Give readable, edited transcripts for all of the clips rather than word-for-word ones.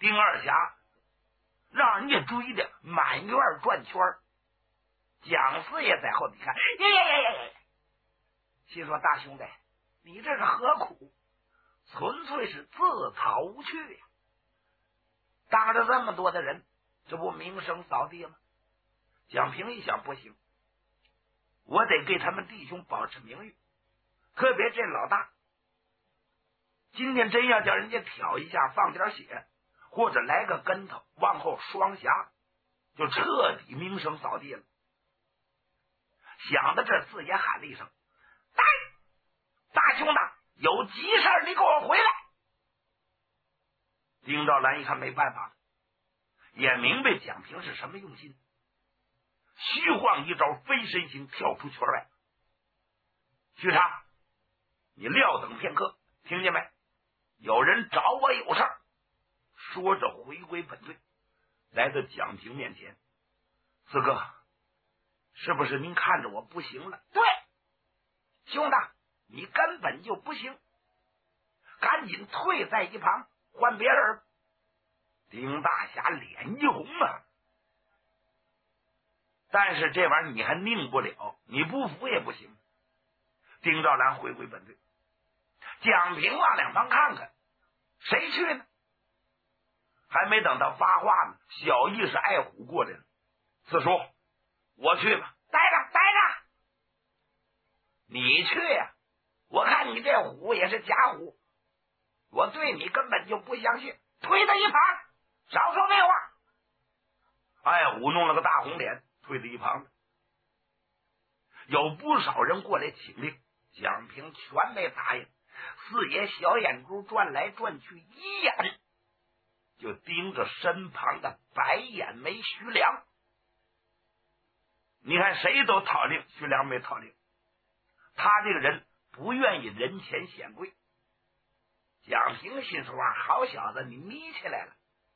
丁二侠让人家追的满院转圈，蒋四爷在后头看，耶，心说大兄弟，你这是何苦？纯粹是自讨无趣呀！当着这么多的人，这不名声扫地吗？蒋平一想，不行，我得给他们弟兄保持名誉，特别这老大，今天真要叫人家挑一下，放点血，或者来个跟头，往后双侠，就彻底名声扫地了。想到这，四爷喊了一声：“大兄弟，有急事你给我回来！”丁兆兰一看没办法了，也明白蒋平是什么用心，虚晃一招飞身形跳出圈外。许昌，你撂等片刻，听见没？有人找我有事儿。说着回归本队，来到蒋平面前。四哥，是不是您看着我不行了？对，兄弟，你根本就不行，赶紧退在一旁，换别人。丁大侠脸一红啊，但是这玩意儿你还拧不了，你不服也不行。丁兆兰回归本队，蒋平往两方看看，谁去呢？还没等他发话呢，小义是爱虎过来了。四叔，我去吧。待着，你去呀！我看你这虎也是假虎，我对你根本就不相信。推到一旁，少说废话。爱虎弄了个大红脸，推到一旁。有不少人过来请令，蒋平全没答应。四爷小眼珠转来转去，一眼就盯着身旁的白眼眉徐良。你看谁都讨令，徐良没讨令。他这个人不愿意人前显贵。蒋平心说：好小子，你眯起来了。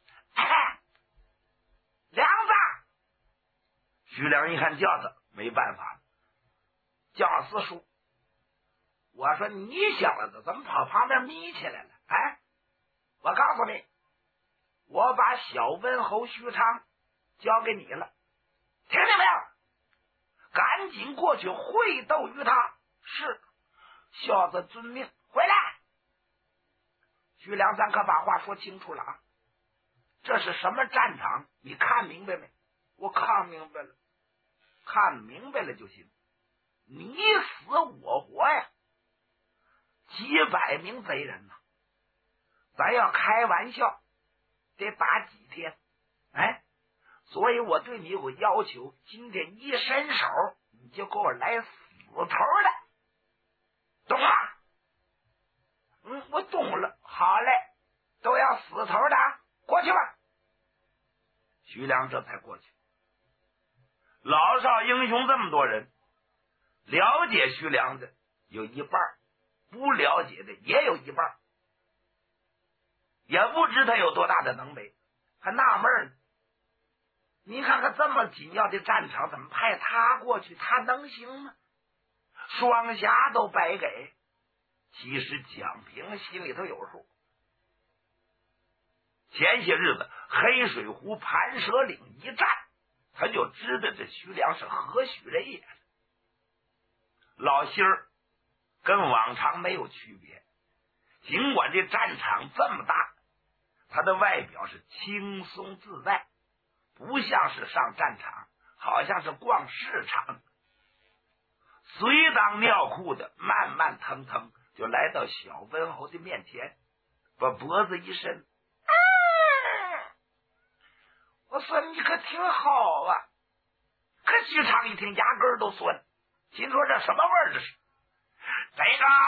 梁子！徐良一看叫他，没办法了，叫四叔。我说你小子怎么跑旁边眯起来了？我告诉你，我把小温侯徐昌交给你了，听见没有？赶紧过去会斗于他。是，小子遵命。回来！徐良，咱可把话说清楚了啊！这是什么战场？你看明白没？我看明白了，看明白了就行。你死我活呀！几百名贼人呐，咱要开玩笑得打几天？所以我对你有个要求，今天一伸手你就给我来死头来，懂吗？我懂了。好嘞，都要死头的，过去吧。徐良这才过去。老少英雄这么多人，了解徐良的有一半，不了解的也有一半，也不知他有多大的能为，还纳闷呢。你看看这么紧要的战场，怎么派他过去？他能行吗？双侠都白给。其实蒋平心里头有数。前些日子黑水湖盘蛇岭一战，他就知道这徐良是何许人也。老心儿跟往常没有区别，尽管这战场这么大，他的外表是轻松自在，不像是上战场，好像是逛市场。随当尿裤的慢慢腾腾就来到小温侯的面前，把脖子一伸，我说你可挺好啊。可许昌一听牙根都酸，心说这什么味儿？这是这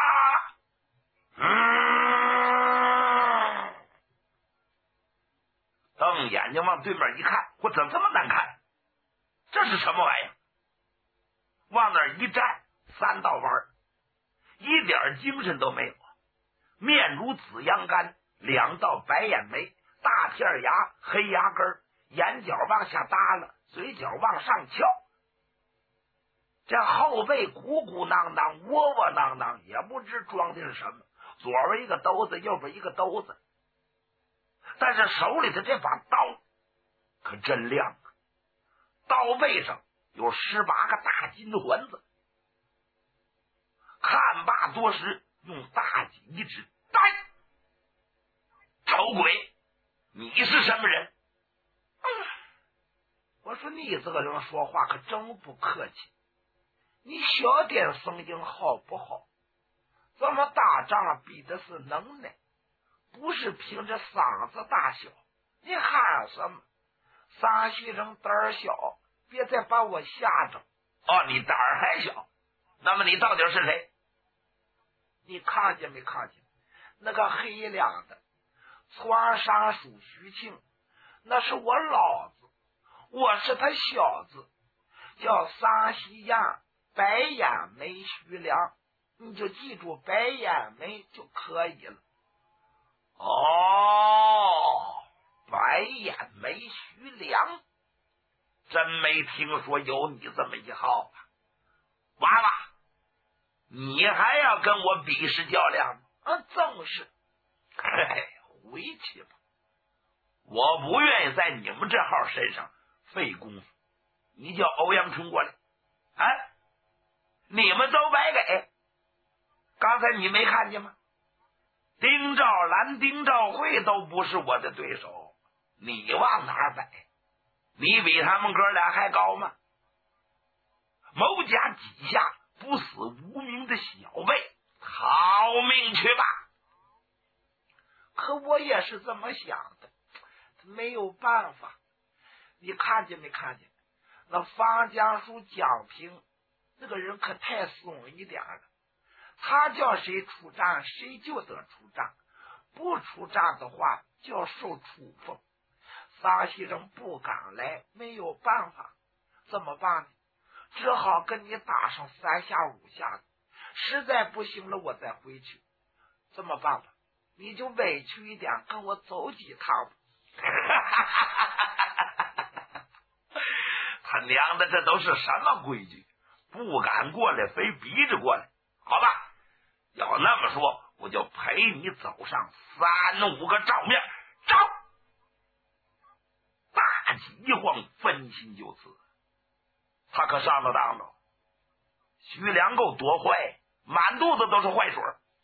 个瞪眼睛往对面一看，我怎么这么难看？这是什么玩意儿？往那儿一站，三道弯，一点精神都没有，面如紫阳干，两道白眼眉，大片牙，黑牙根，眼角往下耷拉，嘴角往上翘，这后背鼓鼓囊囊，窝窝囊囊，也不知装的是什么，左边一个兜子，右边一个兜子， 但是手里的这把刀可真亮啊，刀背上有18个大金环子。看罢多时，用大戟一指：“呆，丑鬼，你是什么人？”我说你这个人说话可真不客气，你小点声音好不好？咱们打仗比的是能耐，不是凭着嗓子大小。你喊什么？山西人胆儿小，别再把我吓着。哦，你胆儿还小？那么你到底是谁？你看见没看见那个黑亮的穿山鼠徐庆？那是我老子，我是他小子，叫山西人白眼眉徐良，你就记住白眼眉就可以了。哦，白眼眉徐良，真没听说有你这么一号啊！娃娃，你还要跟我比试较量吗？正是。回去吧，我不愿意在你们这号身上费功夫。你叫欧阳春过来，你们都白给。刚才你没看见吗？丁兆兰、丁兆慧都不是我的对手，你往哪儿摆？你比他们哥俩还高吗？某家几下不死无名的小辈，逃命去吧！可我也是这么想的，没有办法。你看见没看见？那方家书蒋平那个人可太怂一点了，他叫谁出战谁就得出战，不出战的话就要受处分。山西人不敢来，没有办法，怎么办呢？只好跟你打上3下5下子，实在不行了我再回去。怎么办吧？你就委屈一点，跟我走几趟吧。他娘的，这都是什么规矩？不敢过来，非逼着过来。好吧，要那么说，我就陪你走上3、5个照面。照！大戟一晃，分心就刺。他可上了当了。徐良够多坏，满肚子都是坏水。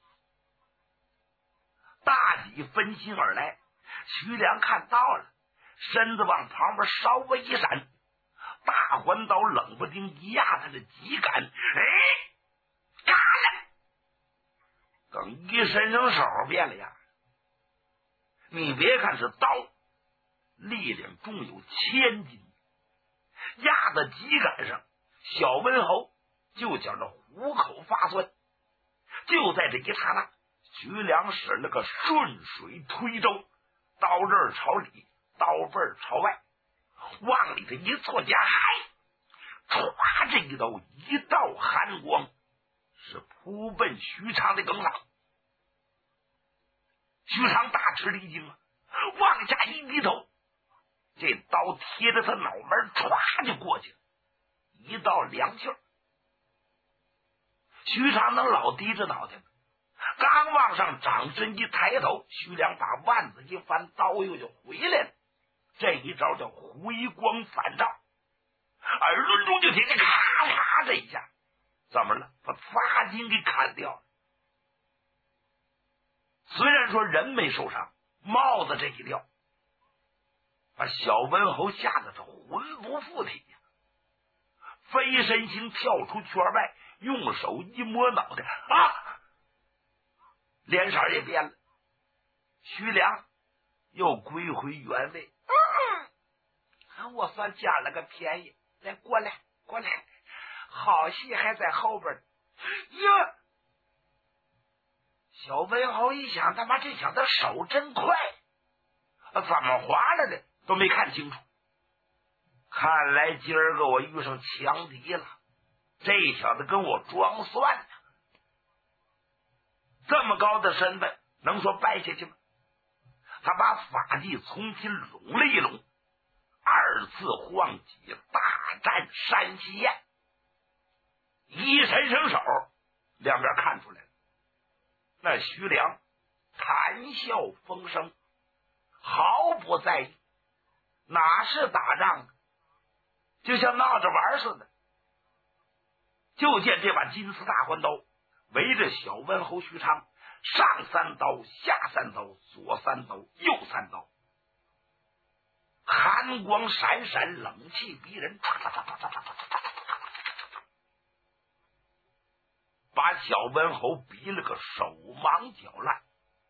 大戟分心而来，徐良看到了，身子往旁边稍微一闪，大环刀冷不丁一压他的戟杆，嘎了，等一伸上手变了样。你别看是刀，力量重有1000斤，压在戟杆上，小温侯就觉着虎口发酸。就在这一刹那，徐良使了个顺水推舟，刀刃朝里，刀背朝外，往里头一错夹，唰，这一刀一道寒光，是扑奔徐长的梗上。徐长大吃了一惊啊，往下一低头，这刀贴着他脑门，唰就过去了，一道凉气儿。徐长能老低着脑袋吗？刚往上掌身一抬头，徐良把腕子一翻，刀又就回来了。这一招叫回光返照，耳轮中就听见咔嚓这一下，怎么了？把发筋给砍掉了。虽然说人没受伤，帽子这一掉，把小温侯吓得是魂不附体呀，飞身形跳出圈外，用手一摸脑袋，脸色也变了。徐良又归回原位，我算捡了个便宜，来过来过来，好戏还在后边哟。小温侯一想，他妈这小子手真快，怎么划来的都没看清楚。看来今儿个我遇上强敌了，这小子跟我装蒜呢。这么高的身份，能说败下去吗？他把法器重新拢了一拢，二次晃戟大战山西宴，一伸伸手，两边看出来了。那徐良谈笑风生， 毫不在意，哪是打仗，就像闹着玩似的。就见这把金丝大环刀围着小温侯徐昌，上3刀，下3刀，左3刀，右3刀，寒光闪闪，冷气逼人，把小温侯逼了个手忙脚乱。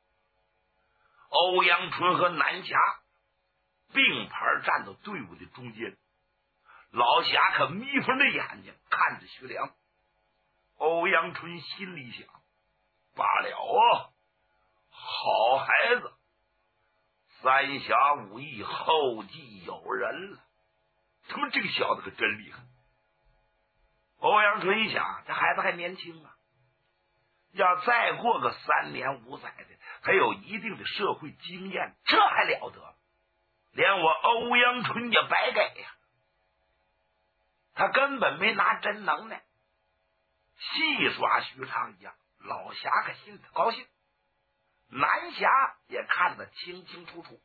欧阳春和南侠并排站到队伍的中间，老侠可眯缝着眼睛看着徐良。欧阳春心里想，罢了啊，好孩子，三侠五义后继有人了，他妈这个小子可真厉害。欧阳春一想，这孩子还年轻啊，要再过个3年5载的，他有一定的社会经验，这还了得，连我欧阳春也白给呀。他根本没拿真能耐，戏耍徐昌一样。老侠可心里高兴，南侠也看得清清楚楚。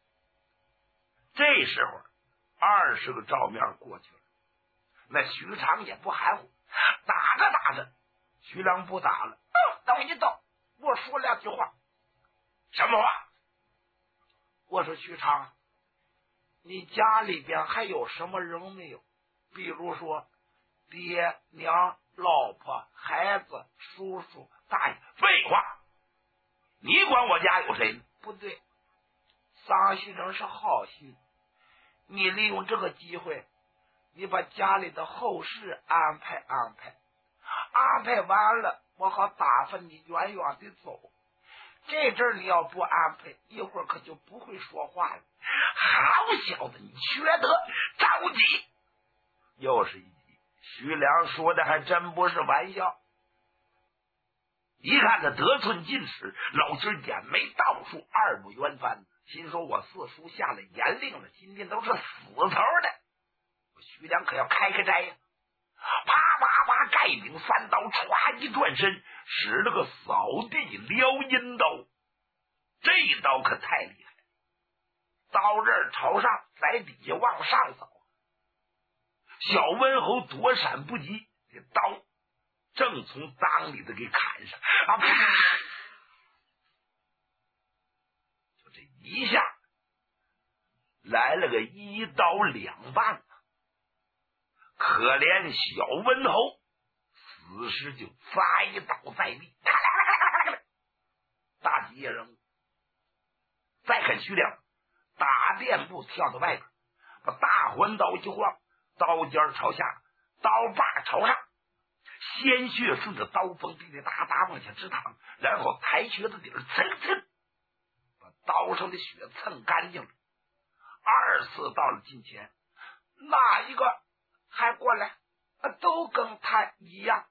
这时候20个照面过去了，那徐昌也不含糊，打着徐良不打了。等一等，我说2句话。什么话？我说徐昌，你家里边还有什么人没有？比如说爹娘、老婆、孩子、叔叔、大爷。废话，你管我家有谁呢？不对，桑先生是好心，你利用这个机会，你把家里的后事安排完了，我好打发你远远的走。这阵儿你要不安排，一会儿可就不会说话了。好小子，你缺德着急。又是一集，徐良说的还真不是玩笑。一看他得寸进尺，老心眼眉倒竖，二目圆翻，心说我四叔下了严令了，今天都是死头的，徐良可要开斋呀。啪，盖顶3刀，歘一转身，使了个扫地撩阴刀。这一刀可太厉害，刀刃朝上，在底下往上扫。小温侯躲闪不及，这刀正从裆里头给砍上啊！啪！就这一下来了个1刀2半，可怜小温侯此时就栽倒在地。大吉也扔，再看徐良打垫步跳到外边，把大环刀一晃，刀尖朝下，刀把朝上，鲜血顺着刀锋滴滴答答往下直淌，然后抬瘸子底儿蹭，把刀上的血蹭干净了。2次到了近前，哪一个还过来？都跟他一样。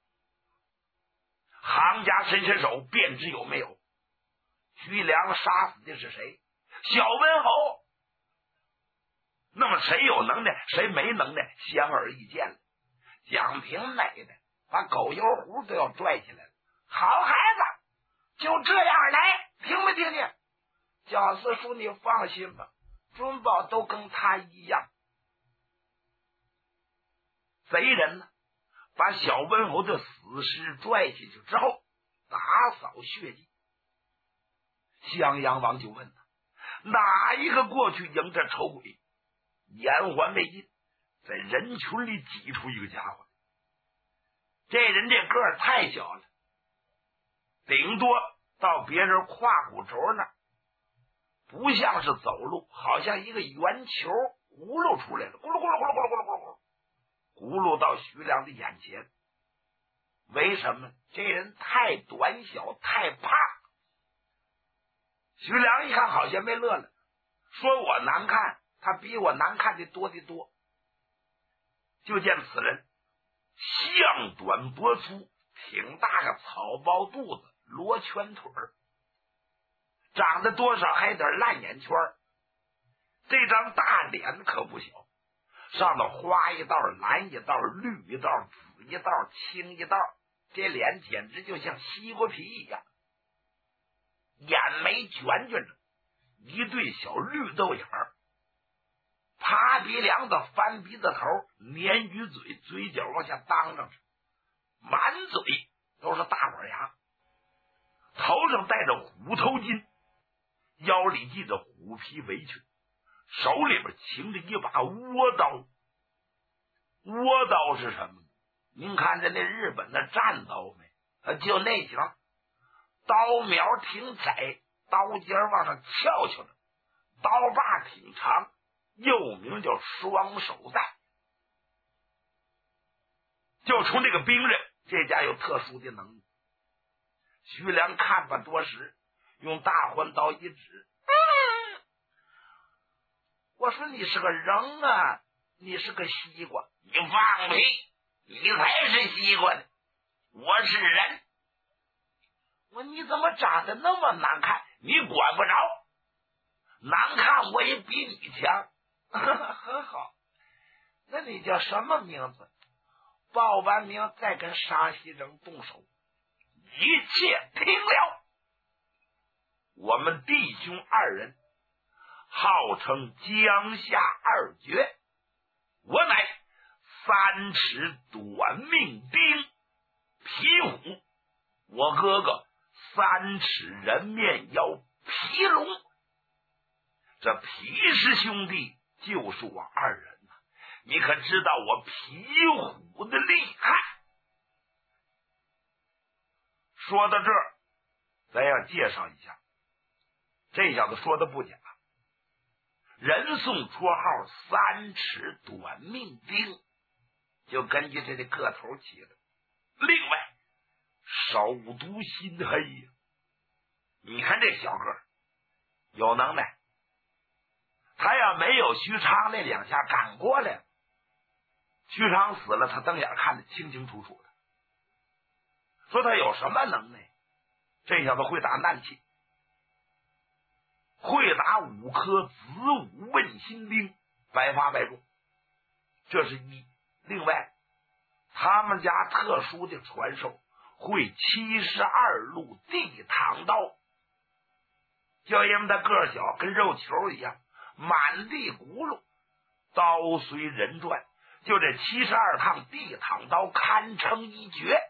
行家伸手便知有没有。徐良杀死的是谁？小温侯。那么谁有能耐，谁没能耐，显而易见了。蒋平美的把狗油壶都要拽起来了。好孩子，就这样来，听没听见？蒋四叔，你放心吧，准保都跟他一样。贼人呢，把小温侯的死尸拽下去之后，打扫血迹。襄阳王就问他，哪一个过去迎着丑鬼？言还未尽，在人群里挤出一个家伙。这人这个儿太小了，顶多到别人胯骨轴那儿，不像是走路，好像一个圆球葫芦出来了，咕噜咕噜咕噜咕噜咕噜咕噜，葫芦到徐良的眼前。为什么？这人太短小，太胖。徐良一看好像没乐了，说我难看，他比我难看的多得多。就见此人项短脖粗，挺大个草包肚子，罗圈腿儿，长得多少还有点烂眼圈，这张大脸可不小，上头花一道，蓝一道，绿一道，紫一道，青一道，这脸简直就像西瓜皮一样，眼眉卷卷着， 一对小绿豆眼儿，爬鼻梁子翻鼻子头，鲶鱼嘴，嘴角往下当着，满嘴都是大管牙，头上戴着虎头巾，腰里系着虎皮围裙，手里边擎着一把倭刀。倭刀是什么？您看着那日本的战刀没？就那型，刀苗挺窄，刀尖往上翘翘的，刀把挺长，又名叫双手带。就从这个兵刃，这家有特殊的能力。徐良看不多时，用大环刀一指，我说你是个人啊，你是个西瓜。你放屁，你才是西瓜呢，我是人。我你怎么长得那么难看？你管不着，难看我也比你强。很好，那你叫什么名字？报完名再跟沙西人动手，一切停了。我们弟兄二人号称江夏二绝，我乃3尺短命丁皮虎，我哥哥3尺人面妖皮龙。这皮氏兄弟就是我二人呐，你可知道我皮虎的厉害？说到这儿，咱要介绍一下，这小子说的不假，人送绰号3尺短命丁，就根据这个个头起的。另外手毒心黑呀，你看这小个有能耐，他要没有徐昌那2下赶过来，徐昌死了，他瞪眼看得清清楚楚的。说他有什么能耐？这小子会打难气，会打5颗子午问心钉，百发百中，这是一。另外他们家特殊的传授，会72路地躺刀，就因为他个小，跟肉球一样，满地轱辘，刀随人转，就这72趟地躺刀堪称一绝。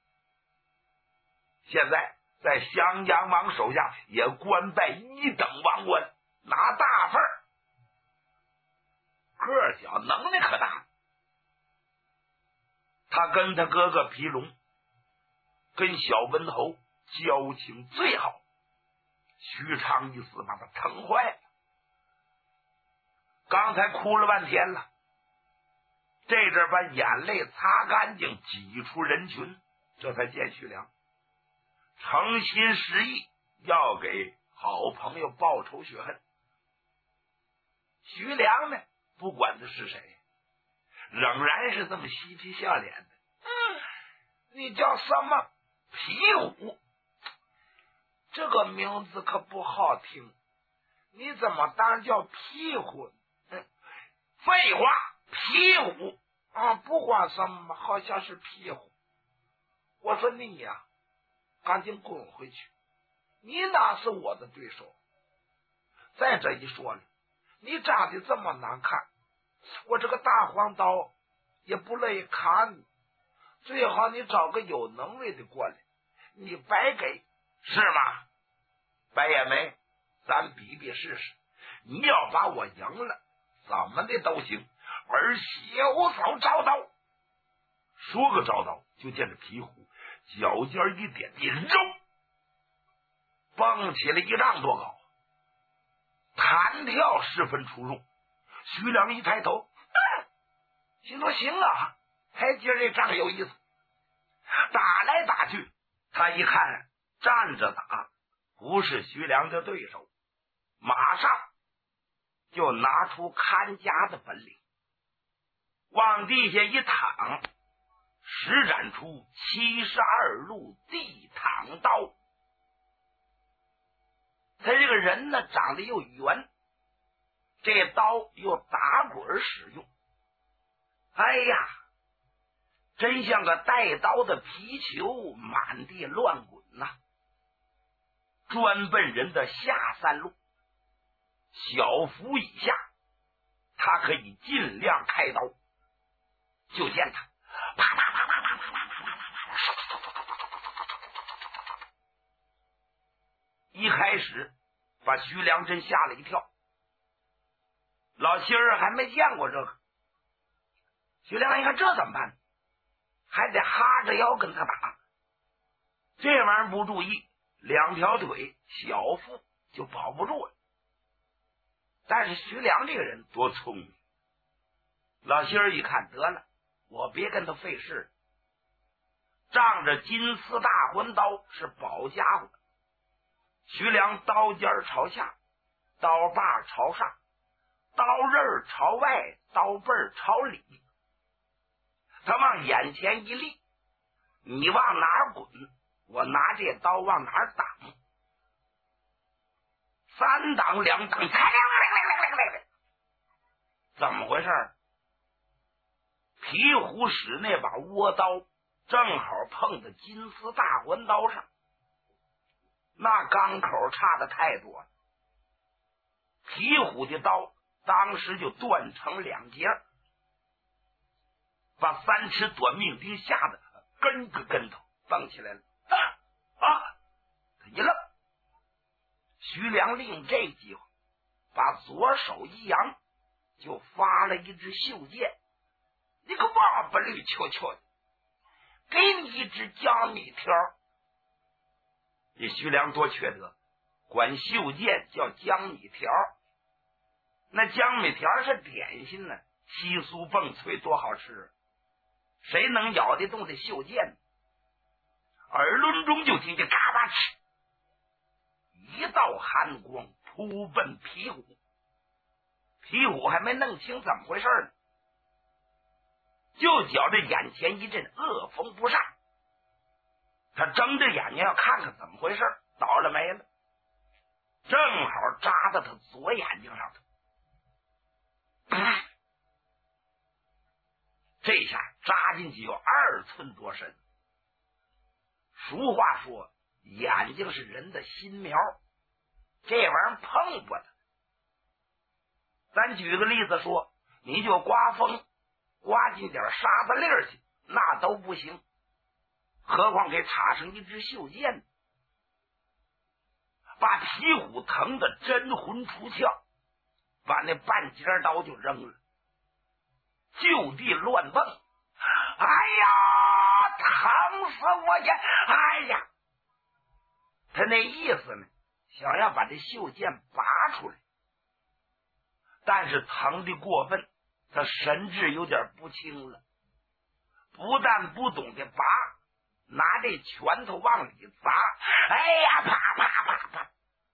现在在襄阳王手下也官拜1等王官，拿大份儿，个小能耐可大。他跟他哥哥皮龙，跟小文侯交情最好，徐昌一死把他疼坏了，刚才哭了半天了，这阵把眼泪擦干净，挤出人群，这才见徐良，诚心实意要给好朋友报仇雪恨。徐良呢，不管他是谁，仍然是这么嬉皮笑脸的。你叫什么？皮虎，这个名字可不好听，你怎么当叫皮虎？废话，皮虎啊，不管什么，好像是皮虎。我说你呀，赶紧滚回去，你哪是我的对手？再这一说了，你长得这么难看，我这个大黄刀也不乐意砍你，最好你找个有能力的过来，你白给是吗？白也没，咱比比试试，你要把我赢了，怎么的都行，而小嫂招刀。说个招刀，就见着皮虎脚尖一点地，肉蹦起来1丈多高，弹跳十分出众。徐良一抬头，心说行啊，还今儿这仗有意思。打来打去，他一看站着打不是徐良的对手，马上就拿出看家的本领，往地下一躺，施展出72路地躺刀。他这个人呢，长得又圆，这刀又打滚使用，哎呀，真像个带刀的皮球，满地乱滚呐，专奔人的下三路。 小腹以下，他可以尽量开刀。就见他啪啪啪啪啪啪啪啪啪啪，一开始把徐良真吓了一跳。老七儿还没见过这个，徐良一看这怎么办？还得哈着腰跟他打，这玩意儿不注意，两条腿小腹就保不住了。但是徐良这个人多聪明，老七儿一看得了，我别跟他费事，仗着金丝大环刀是宝家伙。徐良刀尖朝下，刀把朝上，刀刃朝外，刀背朝里，他往眼前一立，你往哪儿滚，我拿这刀往哪儿挡。三挡两挡，怎么回事？皮虎使那把倭刀正好碰在金丝大环刀上，那钢口差的太多了，皮虎的刀当时就断成两截，把三尺短命钉吓得跟个跟头蹦起来了。他一愣，徐良利用这机会把左手一扬，就发了一支袖箭。你个王八绿球球的，给你一支江米条。这徐良多缺德，管袖箭叫江米条。那江米条是点心呢，稀酥蹦脆多好吃，谁能咬得动这袖箭呢？耳轮中就听见嘎巴哧，一道寒光扑奔皮虎。皮虎还没弄清怎么回事呢，就觉着眼前一阵恶风不善，他睁着眼睛要看看怎么回事，倒了霉了，正好扎到他左眼睛上头。这下扎进去有2寸多深。俗话说眼睛是人的心苗，这玩意儿碰不得。咱举个例子说，你就刮风刮进点沙子粒儿去，那都不行，何况给插上一支袖箭，把皮虎疼得真魂出窍，把那半截刀就扔了，就地乱蹦。哎呀，疼死我呀！哎呀，他那意思呢，想要把这袖箭拔出来，但是疼的过分，他神志有点不清了，不但不懂得拔，拿这拳头往里砸，哎呀，啪啪啪啪！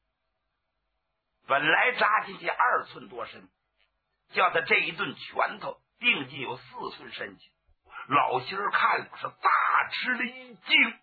本来扎进去2寸多深，叫他这一顿拳头定计有4寸深去。老七儿看了是大吃了一惊，